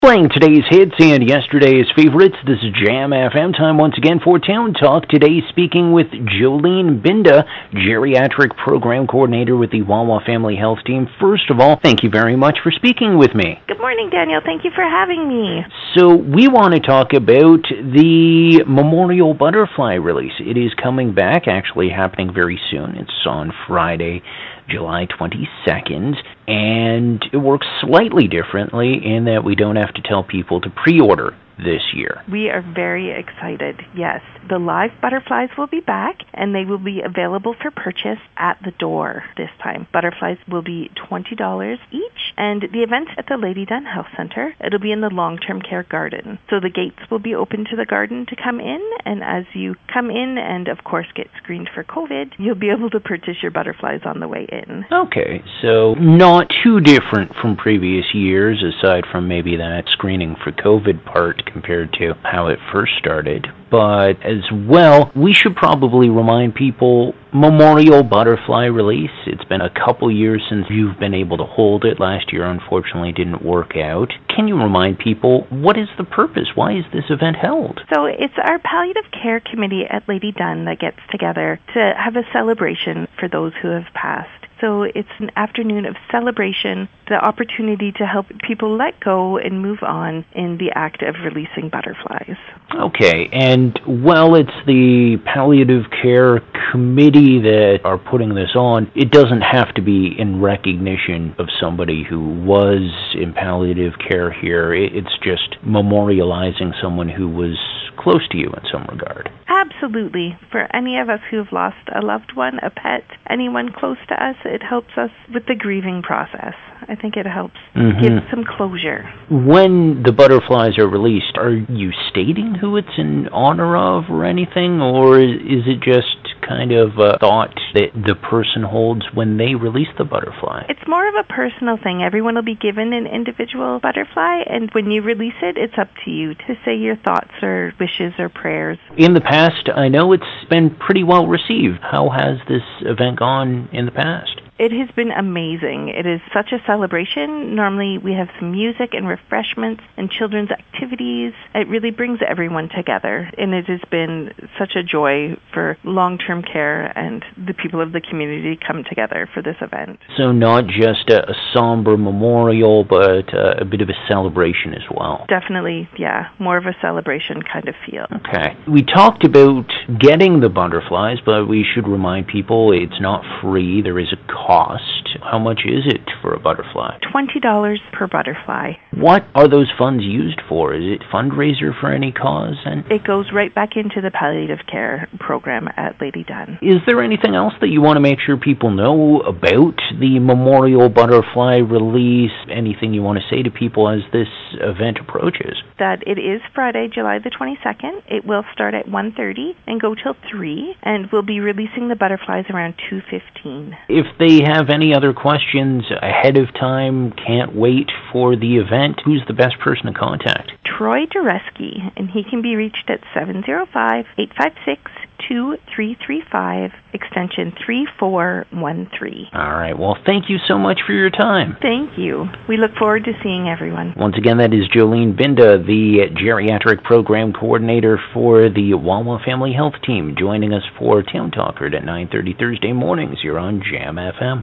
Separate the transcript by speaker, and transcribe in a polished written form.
Speaker 1: Playing today's hits and yesterday's favorites, this is Jam FM. Time once again for Town Talk. Today speaking with Jolene Binda, Geriatric Program Coordinator with the Wawa Family Health Team. First of all, thank you very much for speaking with me.
Speaker 2: Good morning, Daniel. Thank you for having me.
Speaker 1: So we want to talk about the Memorial Butterfly release. It is coming back, actually happening very soon. It's on Friday, July 22nd, and it works slightly differently in that we don't have to tell people to pre-order this year.
Speaker 2: We are very excited, yes. The live butterflies will be back, and they will be available for purchase at the door this time. Butterflies will be $20 each, and the event's at the Lady Dunn Health Center. It'll be in the long-term care garden. So the gates will be open to the garden to come in, and as you come in and, of course, get screened for COVID, you'll be able to purchase your butterflies on the way in.
Speaker 1: Okay, so not too different from previous years, aside from maybe that screening for COVID part compared to how it first started. But as well, we should probably remind people, Memorial Butterfly release, it's been a couple years since you've been able to hold it. Last year, unfortunately, didn't work out. Can you remind people, what is the purpose? Why is this event held?
Speaker 2: So it's our palliative care committee at Lady Dunn that gets together to have a celebration for those who have passed. So it's an afternoon of celebration, the opportunity to help people let go and move on in the act of releasing butterflies.
Speaker 1: Okay, and while it's the palliative care committee that are putting this on, it doesn't have to be in recognition of somebody who was in palliative care here. It's just memorializing someone who was close to you in some regard.
Speaker 2: Absolutely. For any of us who have lost a loved one, a pet, anyone close to us, it helps us with the grieving process. I think it helps give some closure. When
Speaker 1: the butterflies are released, are you stating who it's in honor of or anything, or is it just kind of a thought that the person holds when they release the butterfly?
Speaker 2: It's more of a personal thing. Everyone will be given an individual butterfly, and when you release it, it's up to you to say your thoughts or wishes or prayers.
Speaker 1: In the past, I know it's been pretty well received. How has this event gone in the past?
Speaker 2: It has been amazing. It is such a celebration. Normally we have some music and refreshments and children's activities. It really brings everyone together, and it has been such a joy for long-term care and the people of the community to come together for this event.
Speaker 1: So not just a somber memorial, but a bit of a celebration as well.
Speaker 2: Definitely, yeah. More of a celebration kind of feel.
Speaker 1: Okay. We talked about getting the butterflies, but we should remind people it's not free. There is a cost. How much is it for a butterfly?
Speaker 2: $20 per butterfly.
Speaker 1: What are those funds used for? Is it fundraiser for any cause? And
Speaker 2: it goes right back into the palliative care program at Lady Dunn.
Speaker 1: Is there anything else that you want to make sure people know about the Memorial Butterfly release? Anything you want to say to people as this event approaches?
Speaker 2: That it is Friday, July the 22nd. It will start at 1:30 and go till 3, and we'll be releasing the butterflies around 2:15.
Speaker 1: If they have any other questions ahead of time, can't wait for the event, who's the best person to contact?
Speaker 2: Troy Dureski, and he can be reached at 705-856-2335, extension 3413.
Speaker 1: All right. Well, thank you so much for your time.
Speaker 2: Thank you. We look forward to seeing everyone.
Speaker 1: Once again, that is Jolene Binda, the Geriatric Program Coordinator for the Wawa Family Health Team, joining us for Town Talk at 9:30 Thursday mornings. You're on Jam FM.